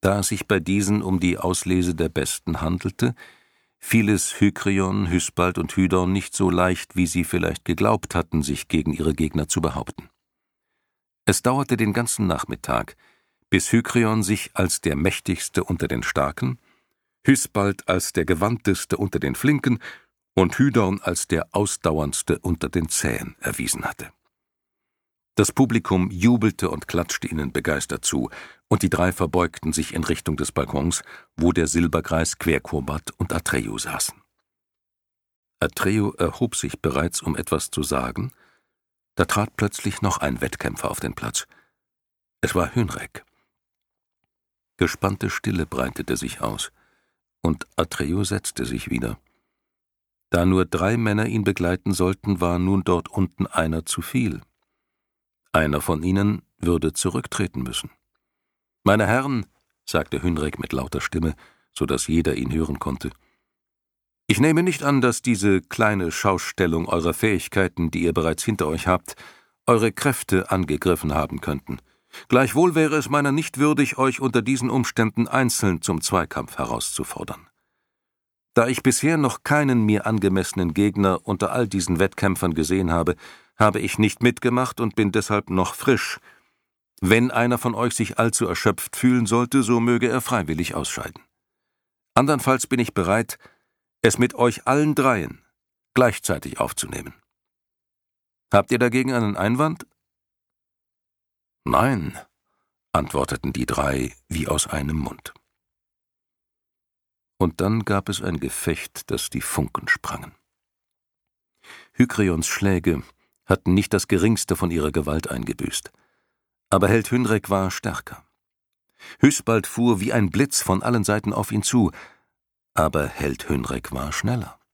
Da es sich bei diesen um die Auslese der Besten handelte, fiel es Hykryon, Hysbald und Hydorn nicht so leicht, wie sie vielleicht geglaubt hatten, sich gegen ihre Gegner zu behaupten. Es dauerte den ganzen Nachmittag, bis Hykryon sich als der mächtigste unter den Starken, Hysbald als der gewandteste unter den Flinken und Hydorn als der ausdauerndste unter den Zähen erwiesen hatte. Das Publikum jubelte und klatschte ihnen begeistert zu, und die drei verbeugten sich in Richtung des Balkons, wo der Silbergreis, Querkurbad und Atreyu saßen. Atreyu erhob sich bereits, um etwas zu sagen, da trat plötzlich noch ein Wettkämpfer auf den Platz. Es war Hynrek. Gespannte Stille breitete sich aus, und Atreyu setzte sich wieder. Da nur 3 Männer ihn begleiten sollten, war nun dort unten einer zu viel. Einer von ihnen würde zurücktreten müssen. »Meine Herren«, sagte Hynrek mit lauter Stimme, so dass jeder ihn hören konnte, »ich nehme nicht an, dass diese kleine Schaustellung eurer Fähigkeiten, die ihr bereits hinter euch habt, eure Kräfte angegriffen haben könnten. Gleichwohl wäre es meiner nicht würdig, euch unter diesen Umständen einzeln zum Zweikampf herauszufordern. Da ich bisher noch keinen mir angemessenen Gegner unter all diesen Wettkämpfern gesehen habe, habe ich nicht mitgemacht und bin deshalb noch frisch. Wenn einer von euch sich allzu erschöpft fühlen sollte, so möge er freiwillig ausscheiden. Andernfalls bin ich bereit, es mit euch allen 3 gleichzeitig aufzunehmen. Habt ihr dagegen einen Einwand?« »Nein«, antworteten die 3 wie aus einem Mund. Und dann gab es ein Gefecht, das die Funken sprangen. Hykryons Schläge hatten nicht das geringste von ihrer Gewalt eingebüßt. Aber Held Hynrek war stärker. Hysbald fuhr wie ein Blitz von allen Seiten auf ihn zu, aber Held Hynrek war schneller.